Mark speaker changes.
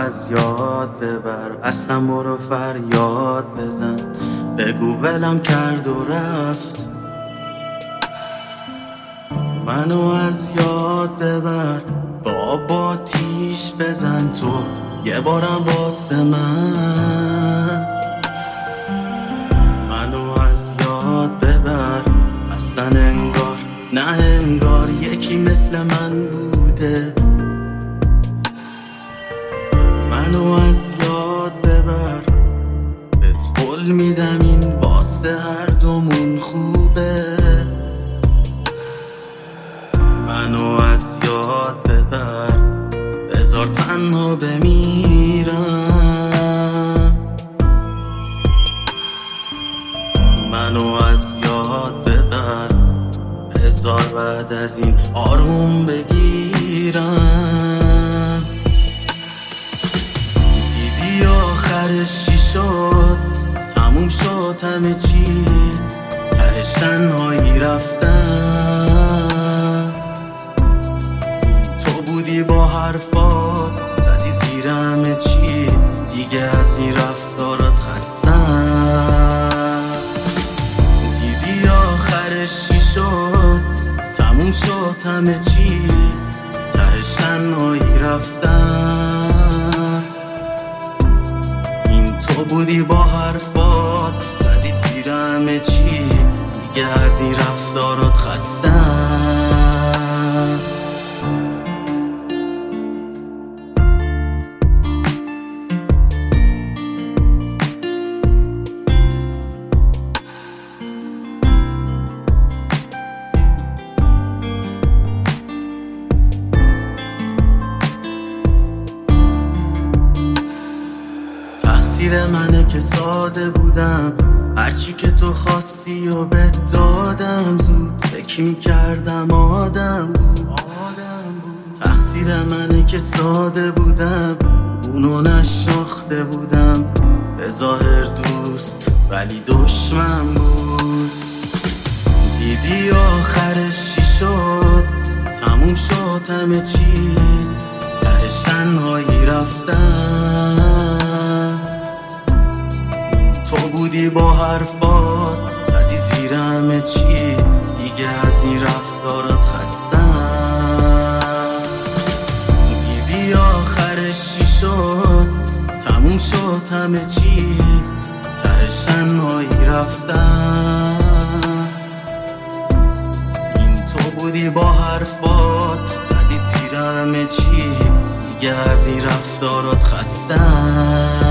Speaker 1: از یاد ببر، اصلا برو فریاد بزن، بگو ولم کرد و رفت. منو از یاد ببر، با آتیش بزن تو یه بارم واسه من. منو از یاد ببر، اصلا انگار نه انگار یکی مثل من بوده. منو از یاد ببر، بهت قول میدم این واسه هر دومون خوبه. منو از یاد ببر، بذار تنها بمیرم. منو از یاد ببر، بذار بعد از این آروم بگیرم. دیدی آخرش چی شد؟ تموم شد همه چی، تهش تنهایی رفتم. تو بودی با حرفات زدی زیر همه چی، دیگه از این رفتارات خستم. دیدی آخرش چی شد؟ تموم شد همه چی، تهش تنهایی رفتم. این تو بودی با حرفات زدی زیر همه چی، دیگه از این رفتارات خستم. تقصیر منه که ساده بودم، هرچی که تو خواستی و بهت دادم. زود فکر میکردم آدم بود. تقصیر منه که ساده بودم، اونو نشناخته بودم. به ظاهر دوست ولی دشمن بود. دیدی آخرش چی شد؟ تموم شد همه چی، تهش تنهایی رفتم. تو بودی با حرفات زدی زیر همه چی، دیگه از این رفتارات خستم. دیدی آخرش چی شد؟ تموم شد همه چی، تهش تنهایی رفتم. این تو بودی با حرفات زدی زیر همه چی، دیگه از این رفتارات خستم.